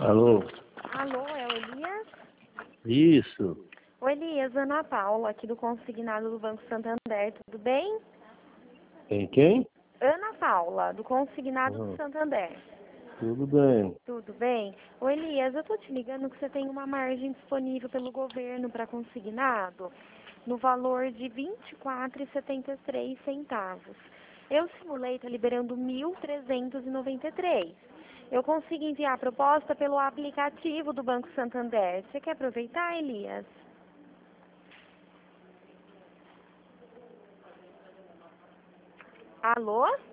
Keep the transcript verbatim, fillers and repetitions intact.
Alô? Alô, é o Elias? Isso. Oi, Elias, Ana Paula, aqui do Consignado do Banco Santander, tudo bem? Tem quem? Ana Paula, do Consignado do Ah, Santander. tudo bem. Tudo bem? Ô, Elias, eu tô te ligando que você tem uma margem disponível pelo governo para consignado no valor de vinte e quatro reais e setenta e três centavos. Eu simulei, tá liberando mil trezentos e noventa e três. Eu consigo enviar a proposta pelo aplicativo do Banco Santander. Você quer aproveitar, Elias? Alô?